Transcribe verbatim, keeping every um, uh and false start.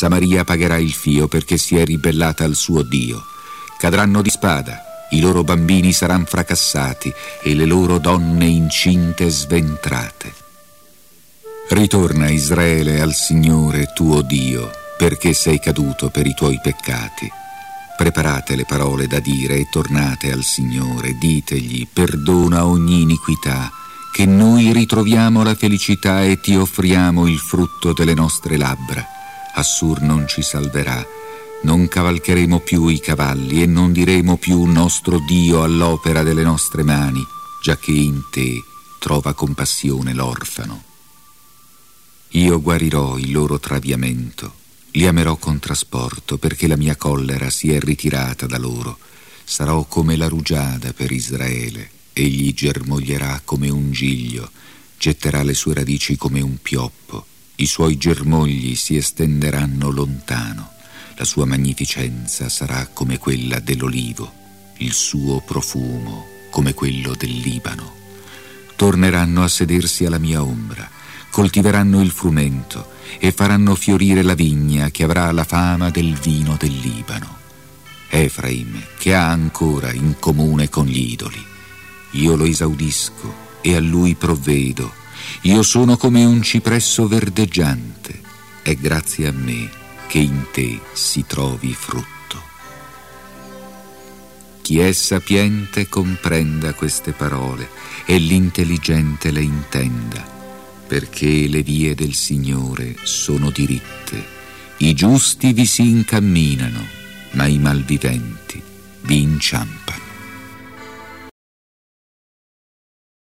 Samaria pagherà il fio perché si è ribellata al suo Dio. Cadranno di spada, i loro bambini saranno fracassati e le loro donne incinte sventrate. Ritorna, Israele, al Signore tuo Dio, perché sei caduto per i tuoi peccati. Preparate le parole da dire e tornate al Signore, ditegli: perdona ogni iniquità, che noi ritroviamo la felicità e ti offriamo il frutto delle nostre labbra. Assur non ci salverà, non cavalcheremo più i cavalli e non diremo più nostro Dio all'opera delle nostre mani, giacché in te trova compassione l'orfano. Io guarirò il loro traviamento, li amerò con trasporto, perché la mia collera si è ritirata da loro. Sarò come la rugiada per Israele, egli germoglierà come un giglio, getterà le sue radici come un pioppo, i suoi germogli si estenderanno lontano, la sua magnificenza sarà come quella dell'olivo, il suo profumo come quello del Libano. Torneranno a sedersi alla mia ombra, coltiveranno il frumento e faranno fiorire la vigna che avrà la fama del vino del Libano. Efraim, che ha ancora in comune con gli idoli, io lo esaudisco e a lui provvedo. Io sono come un cipresso verdeggiante, è grazie a me che in te si trovi frutto. Chi è sapiente comprenda queste parole e l'intelligente le intenda, perché le vie del Signore sono diritte, i giusti vi si incamminano, ma i malviventi vi inciampano.